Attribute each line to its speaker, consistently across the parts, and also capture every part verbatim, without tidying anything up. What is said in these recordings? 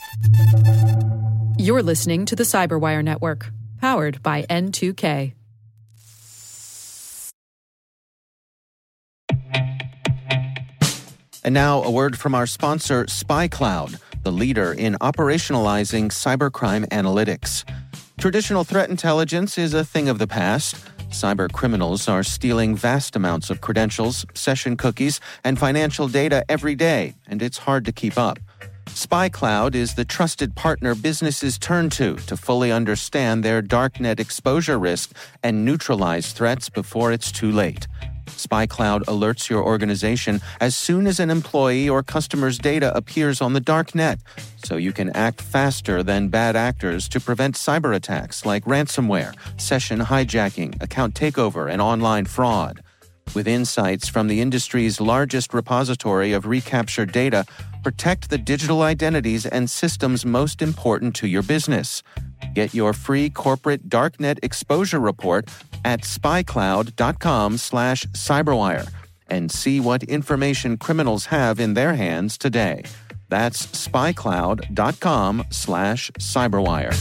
Speaker 1: You're listening to the Cyberwire Network, powered by N two K.
Speaker 2: And now a word from our sponsor, SpyCloud, the leader in operationalizing cybercrime analytics. Traditional threat intelligence is a thing of the past. Cyber criminals are stealing vast amounts of credentials, session cookies, and financial data every day, and it's hard to keep up. SpyCloud is the trusted partner businesses turn to to fully understand their darknet exposure risk and neutralize threats before it's too late. SpyCloud alerts your organization as soon as an employee or customer's data appears on the darknet, so you can act faster than bad actors to prevent cyber attacks like ransomware, session hijacking, account takeover, and online fraud. With insights from the industry's largest repository of recaptured data, protect the digital identities and systems most important to your business. Get your free corporate darknet exposure report at spycloud.com slash cyberwire and see what information criminals have in their hands today. That's spycloud.com slash cyberwire.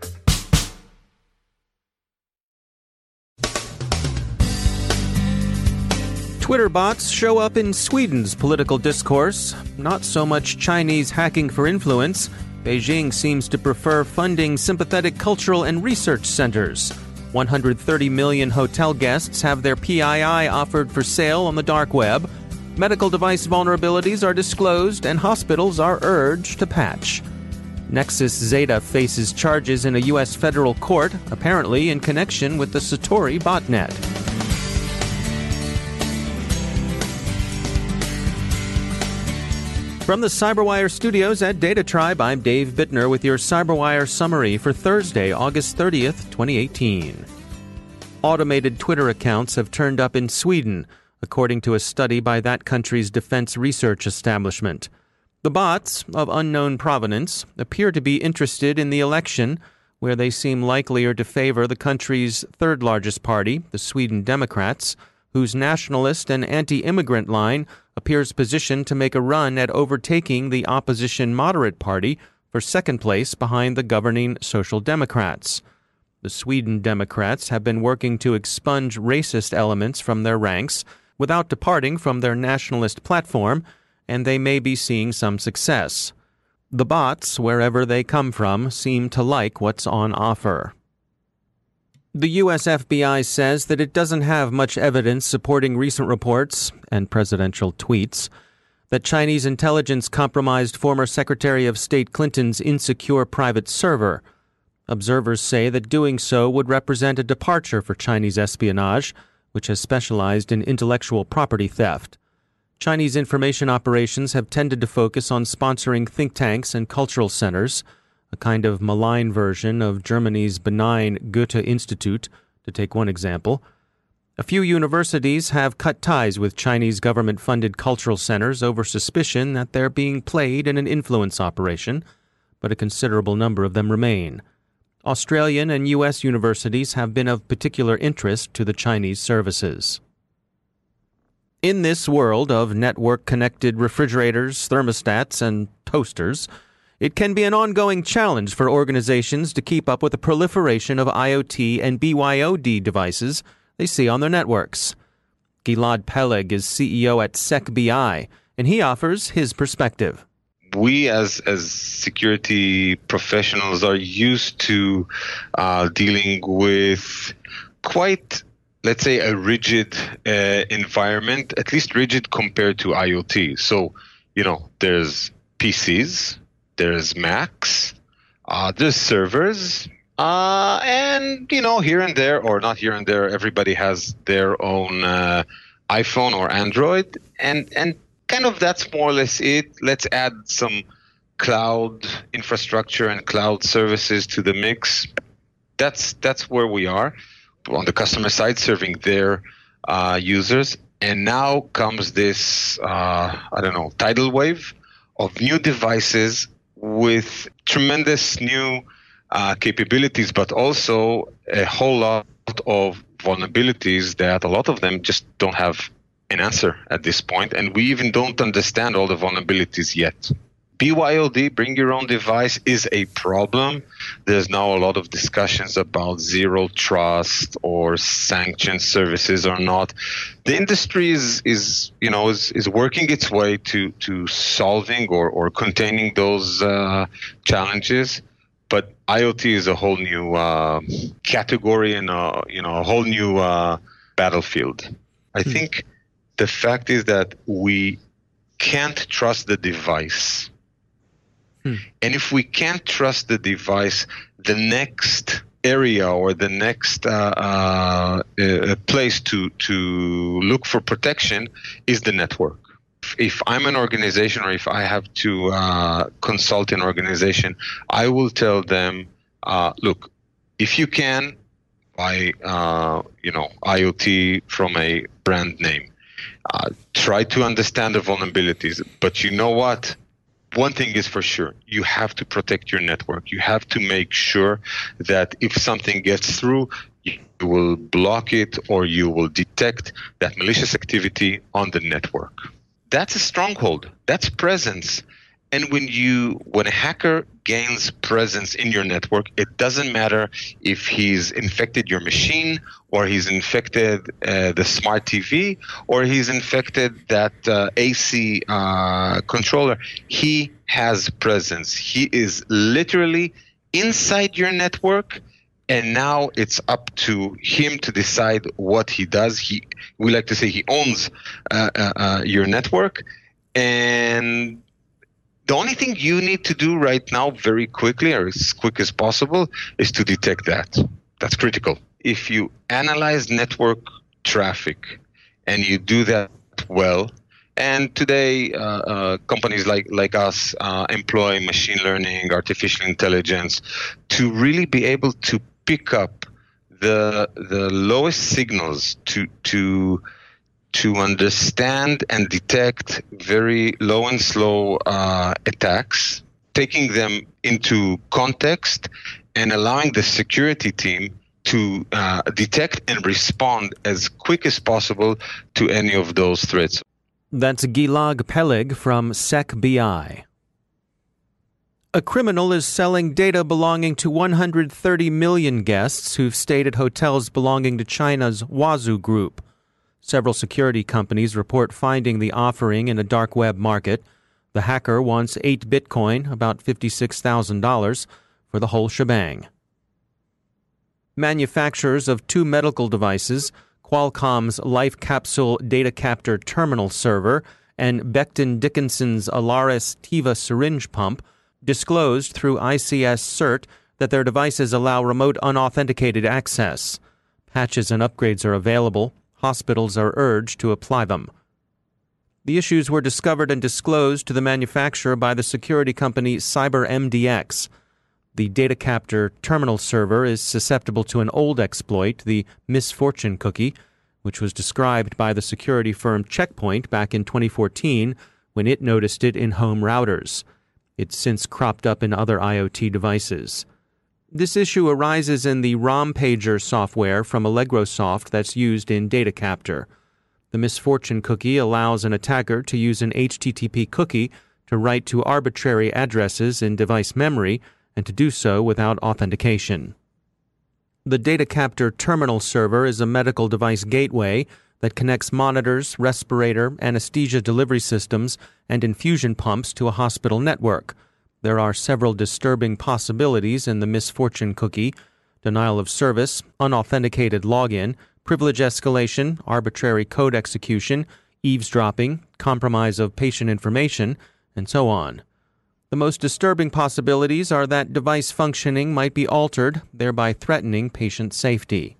Speaker 3: Twitter bots show up in Sweden's political discourse. Not so much Chinese hacking for influence. Beijing seems to prefer funding sympathetic cultural and research centers. one hundred thirty million hotel guests have their P I I offered for sale on the dark web. Medical device vulnerabilities are disclosed, and hospitals are urged to patch. Nexus Zeta faces charges in a U S federal court, apparently in connection with the Satori botnet. From the Cyberwire studios at Data Tribe, I'm Dave Bittner with your Cyberwire summary for Thursday, August thirtieth, twenty eighteen. Automated Twitter accounts have turned up in Sweden, according to a study by that country's defense research establishment. The bots, of unknown provenance, appear to be interested in the election, where they seem likelier to favor the country's third-largest party, the Sweden Democrats, whose nationalist and anti-immigrant line appears positioned to make a run at overtaking the opposition moderate party for second place behind the governing Social Democrats. The Sweden Democrats have been working to expunge racist elements from their ranks without departing from their nationalist platform, and they may be seeing some success. The bots, wherever they come from, seem to like what's on offer. The U S F B I says that it doesn't have much evidence supporting recent reports and presidential tweets that Chinese intelligence compromised former Secretary of State Clinton's insecure private server. Observers say that doing so would represent a departure for Chinese espionage, which has specialized in intellectual property theft. Chinese information operations have tended to focus on sponsoring think tanks and cultural centers, a kind of malign version of Germany's benign Goethe Institute, to take one example. A few universities have cut ties with Chinese government-funded cultural centers over suspicion that they're being played in an influence operation, but a considerable number of them remain. Australian and U S universities have been of particular interest to the Chinese services. In this world of network-connected refrigerators, thermostats, and toasters, it can be an ongoing challenge for organizations to keep up with the proliferation of IoT and B Y O D devices they see on their networks. Gilad Peleg is C E O at SecBI, and he offers his perspective.
Speaker 4: We as as security professionals are used to uh, dealing with quite, let's say, a rigid uh, environment, at least rigid compared to IoT. So, you know, there's P Cs, there's Macs, uh, there's servers, uh, and, you know, here and there, or not here and there, everybody has their own uh, iPhone or Android, and, and kind of that's more or less it. Let's add some cloud infrastructure and cloud services to the mix. That's that's where we are on the customer side, serving their uh, users. And now comes this, uh, I don't know, tidal wave of new devices with tremendous new uh, capabilities, but also a whole lot of vulnerabilities that a lot of them just don't have an answer at this point, and we even don't understand all the vulnerabilities yet. B Y O D, bring your own device, is a problem. There's now a lot of discussions about zero trust or sanctioned services or not. The industry is, is you know, is, is working its way to, to solving or, or containing those uh, challenges. But IoT is a whole new uh, category and a, you know, a whole new uh, battlefield. I hmm. think the fact is that we can't trust the device. Hmm. And if we can't trust the device, the next area or the next uh, uh, uh, place to, to look for protection is the network. If I'm an organization or if I have to uh, consult an organization, I will tell them, uh, look, if you can, buy uh, you know, IoT from a brand name. Uh, try to understand the vulnerabilities. But you know what? One thing is for sure, you have to protect your network. You have to make sure that if something gets through, you will block it or you will detect that malicious activity on the network. That's a stronghold. That's presence. And when you, when a hacker gains presence in your network, it doesn't matter if he's infected your machine or he's infected uh, the smart T V or he's infected that uh, A C uh, controller. He has presence. He is literally inside your network. And now it's up to him to decide what he does. He, we like to say he owns uh, uh, uh, your network. And the only thing you need to do right now very quickly or as quick as possible is to detect that. That's critical. If you analyze network traffic and you do that well, and today, uh, uh, companies like like us uh, employ machine learning, artificial intelligence to really be able to pick up the the lowest signals to to to understand and detect very low and slow uh, attacks, taking them into context and allowing the security team to uh, detect and respond as quick as possible to any of those threats.
Speaker 3: That's Gilad Peleg from SecBI. A criminal is selling data belonging to one hundred thirty million guests who've stayed at hotels belonging to China's Huazhu Group. Several security companies report finding the offering in a dark web market. The hacker wants eight Bitcoin, about fifty-six thousand dollars, for the whole shebang. Manufacturers of two medical devices, Qualcomm's Life Capsule Data Captor Terminal Server and Becton Dickinson's Alaris Tiva Syringe Pump, disclosed through I C S CERT that their devices allow remote unauthenticated access. Patches and upgrades are available. Hospitals are urged to apply them. The issues were discovered and disclosed to the manufacturer by the security company CyberMDX. The data captor terminal server is susceptible to an old exploit, the misfortune cookie, which was described by the security firm Check Point back in twenty fourteen when it noticed it in home routers. It's since cropped up in other IoT devices. This issue arises in the ROM Pager software from AllegroSoft that's used in Data Captor. The misfortune cookie allows an attacker to use an H T T P cookie to write to arbitrary addresses in device memory and to do so without authentication. The Data Captor terminal server is a medical device gateway that connects monitors, respirator, anesthesia delivery systems, and infusion pumps to a hospital network. There are several disturbing possibilities in the misfortune cookie: denial of service, unauthenticated login, privilege escalation, arbitrary code execution, eavesdropping, compromise of patient information, and so on. The most disturbing possibilities are that device functioning might be altered, thereby threatening patient safety.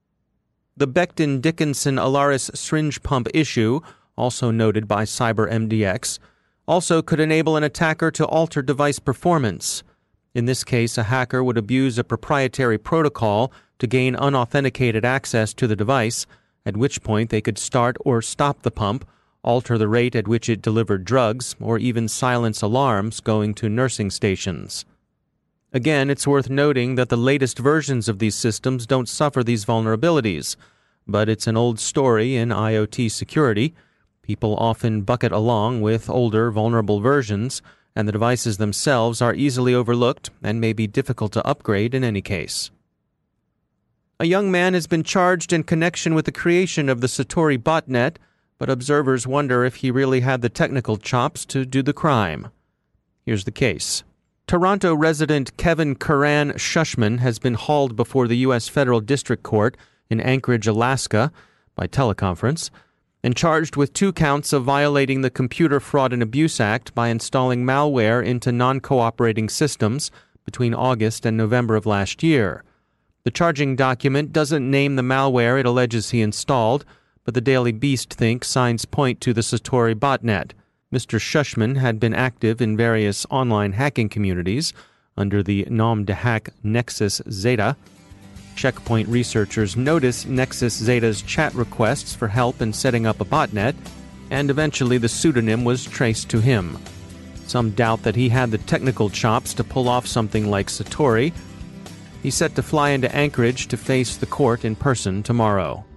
Speaker 3: The Becton Dickinson Alaris syringe pump issue, also noted by CyberMDX, also could enable an attacker to alter device performance. In this case, a hacker would abuse a proprietary protocol to gain unauthenticated access to the device, at which point they could start or stop the pump, alter the rate at which it delivered drugs, or even silence alarms going to nursing stations. Again, it's worth noting that the latest versions of these systems don't suffer these vulnerabilities, but it's an old story in IoT security. People often bucket along with older, vulnerable versions, and the devices themselves are easily overlooked and may be difficult to upgrade in any case. A young man has been charged in connection with the creation of the Satori botnet, but observers wonder if he really had the technical chops to do the crime. Here's the case. Toronto resident Kevin Karan Shushman has been hauled before the U S Federal District Court in Anchorage, Alaska, by teleconference, and charged with two counts of violating the Computer Fraud and Abuse Act by installing malware into non-cooperating systems between August and November of last year. The charging document doesn't name the malware it alleges he installed, but the Daily Beast thinks signs point to the Satori botnet. Mister Shushman had been active in various online hacking communities under the nom de hack Nexus Zeta. Checkpoint researchers noticed Nexus Zeta's chat requests for help in setting up a botnet, and eventually the pseudonym was traced to him. Some doubt that he had the technical chops to pull off something like Satori. He's set to fly into Anchorage to face the court in person tomorrow.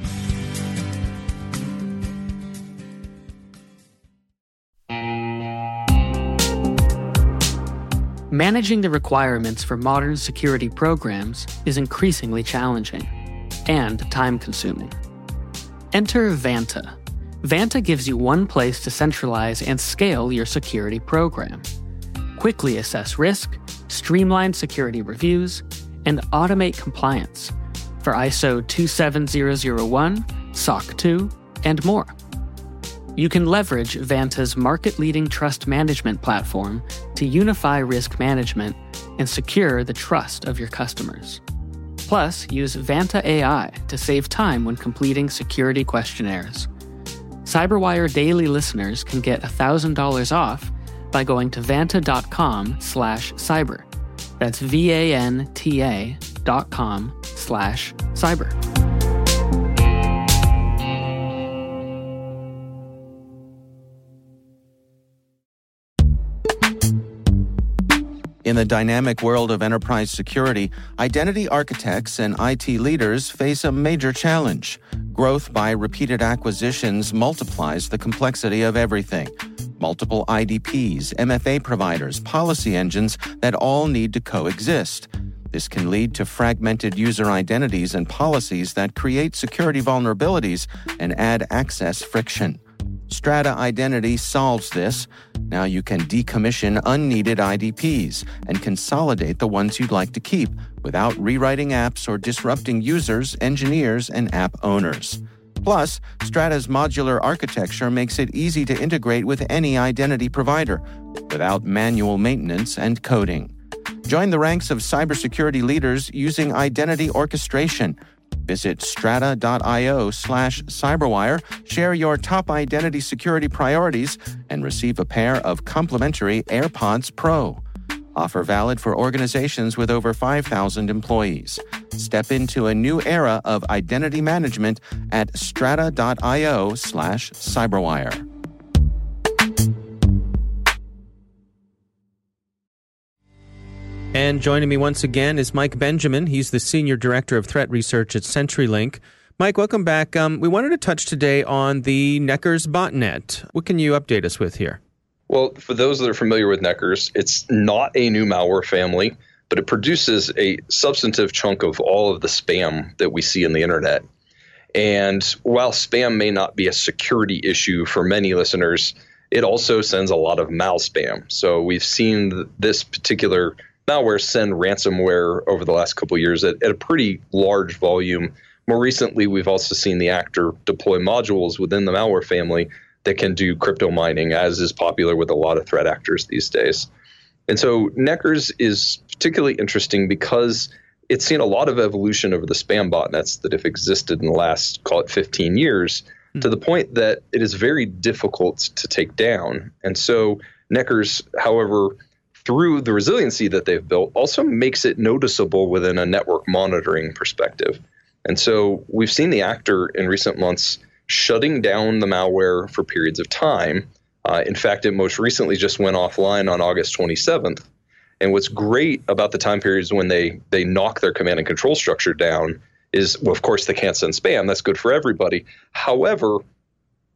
Speaker 5: Managing the requirements for modern security programs is increasingly challenging and time-consuming. Enter Vanta. Vanta gives you one place to centralize and scale your security program. Quickly assess risk, streamline security reviews, and automate compliance for I S O two seven zero zero one, S O C two, and more. You can leverage Vanta's market-leading trust management platform to unify risk management and secure the trust of your customers. Plus, use Vanta A I to save time when completing security questionnaires. CyberWire Daily listeners can get one thousand dollars off by going to vanta.com slash cyber. That's V-A-N-T-A dot com slash cyber.
Speaker 2: In the dynamic world of enterprise security, identity architects and I T leaders face a major challenge. Growth by repeated acquisitions multiplies the complexity of everything. Multiple I D Ps, M F A providers, policy engines that all need to coexist. This can lead to fragmented user identities and policies that create security vulnerabilities and add access friction. Strata Identity solves this. Now you can decommission unneeded I D Ps and consolidate the ones you'd like to keep without rewriting apps or disrupting users, engineers, and app owners. Plus, Strata's modular architecture makes it easy to integrate with any identity provider without manual maintenance and coding. Join the ranks of cybersecurity leaders using identity orchestration. Visit strata.io slash cyberwire, share your top identity security priorities, and receive a pair of complimentary AirPods Pro. Offer valid for organizations with over five thousand employees. Step into a new era of identity management at strata.io slash cyberwire.
Speaker 3: And joining me once again is Mike Benjamin. He's the Senior Director of Threat Research at CenturyLink. Mike, welcome back. Um, we wanted to touch today on the Neckers botnet. What can you update us with here?
Speaker 6: Well, for those that are familiar with Neckers, it's not a new malware family, but it produces a substantive chunk of all of the spam that we see in the internet. And while spam may not be a security issue for many listeners, it also sends a lot of mal spam. So we've seen this particular malware send ransomware over the last couple of years at, at a pretty large volume. More recently, we've also seen the actor deploy modules within the malware family that can do crypto mining, as is popular with a lot of threat actors these days. And so Neckers is particularly interesting because it's seen a lot of evolution over the spam botnets that have existed in the last, call it fifteen years, mm-hmm. to the point that it is very difficult to take down. And so Neckers, however, through the resiliency that they've built, also makes it noticeable within a network monitoring perspective. And so we've seen the actor in recent months shutting down the malware for periods of time. Uh, in fact, it most recently just went offline on August twenty-seventh. And what's great about the time periods when they they knock their command and control structure down is, well, of course, they can't send spam. That's good for everybody. However,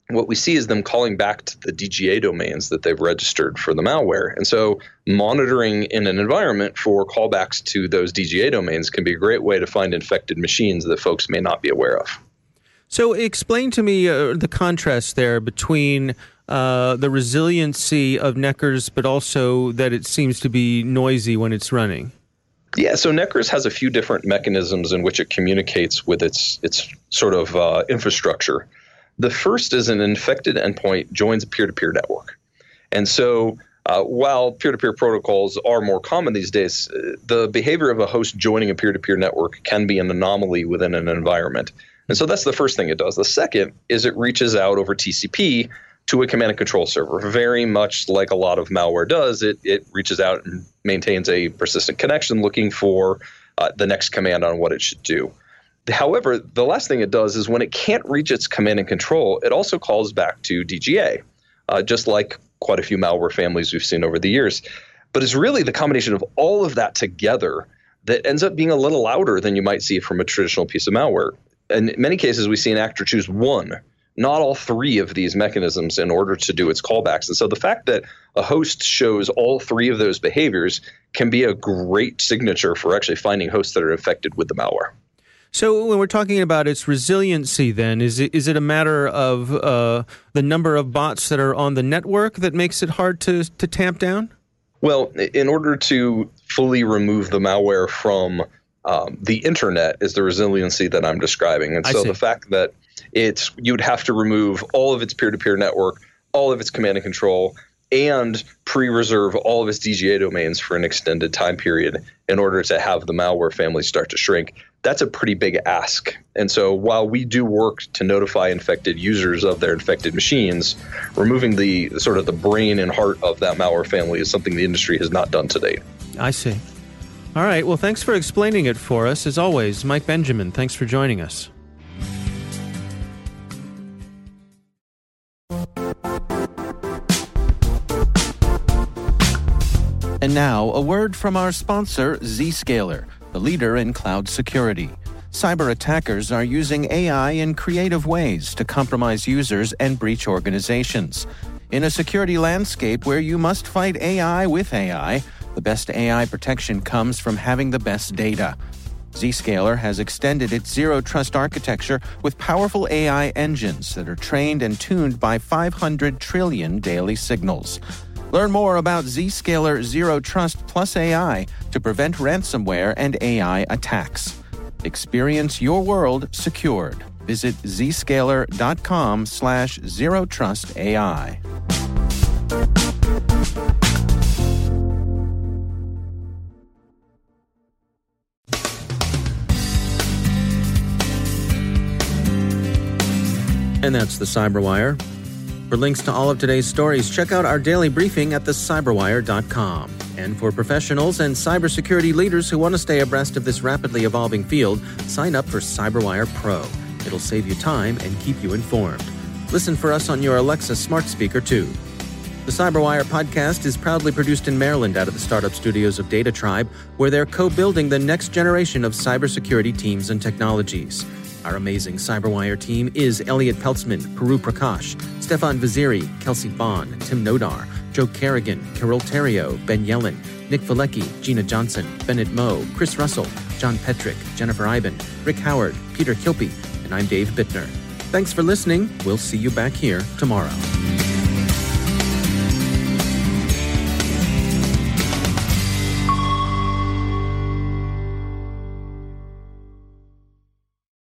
Speaker 6: what we see is them calling back to the D G A domains that they've registered for the malware. And so monitoring in an environment for callbacks to those D G A domains can be a great way to find infected machines that folks may not be aware of.
Speaker 3: So explain to me uh, the contrast there between uh, the resiliency of Neckers, but also that it seems to be noisy when it's running.
Speaker 6: Yeah, so Neckers has a few different mechanisms in which it communicates with its its sort of uh, infrastructure. The first is an infected endpoint joins a peer-to-peer network. And so uh, while peer-to-peer protocols are more common these days, uh, the behavior of a host joining a peer-to-peer network can be an anomaly within an environment. And so that's the first thing it does. The second is it reaches out over T C P to a command and control server. Very much like a lot of malware does, it, it reaches out and maintains a persistent connection looking for uh, the next command on what it should do. However, the last thing it does is when it can't reach its command and control, it also calls back to D G A, uh, just like quite a few malware families we've seen over the years. But it's really the combination of all of that together that ends up being a little louder than you might see from a traditional piece of malware. In many cases, we see an actor choose one, not all three of these mechanisms in order to do its callbacks. And so the fact that a host shows all three of those behaviors can be a great signature for actually finding hosts that are infected with the malware.
Speaker 3: So when we're talking about its resiliency, then, is it is it a matter of uh, the number of bots that are on the network that makes it hard to, to tamp down?
Speaker 6: Well, in order to fully remove the malware from um, the internet is the resiliency that I'm describing. And so the fact that it's you'd have to remove all of its peer-to-peer network, all of its command and control, and pre-reserve all of its D G A domains for an extended time period in order to have the malware family start to shrink. That's a pretty big ask. And so while we do work to notify infected users of their infected machines, removing the sort of the brain and heart of that malware family is something the industry has not done to date.
Speaker 3: I see. All right. Well, thanks for explaining it for us. As always, Mike Benjamin, thanks for joining us.
Speaker 2: And now, a word from our sponsor, Zscaler, the leader in cloud security. Cyber attackers are using A I in creative ways to compromise users and breach organizations. In a security landscape where you must fight A I with A I, the best A I protection comes from having the best data. Zscaler has extended its zero-trust architecture with powerful A I engines that are trained and tuned by five hundred trillion daily signals. Learn more about Zscaler Zero Trust Plus A I to prevent ransomware and A I attacks. Experience your world secured. Visit zscaler.com slash zero trust AI.
Speaker 3: And that's the Cyberwire. For links to all of today's stories, check out our daily briefing at the cyberwire dot com. And for professionals and cybersecurity leaders who want to stay abreast of this rapidly evolving field, sign up for Cyberwire Pro. It'll save you time and keep you informed. Listen for us on your Alexa smart speaker, too. The Cyberwire podcast is proudly produced in Maryland out of the startup studios of Data Tribe, where they're co-building the next generation of cybersecurity teams and technologies. Our amazing Cyberwire team is Elliot Peltzman, Puru Prakash, Stefan Vaziri, Kelsey Bond, Tim Nodar, Joe Kerrigan, Carol Terrio, Ben Yellen, Nick Valecki, Gina Johnson, Bennett Moe, Chris Russell, John Petrick, Jennifer Iben, Rick Howard, Peter Kilpie, and I'm Dave Bittner. Thanks for listening. We'll see you back here tomorrow.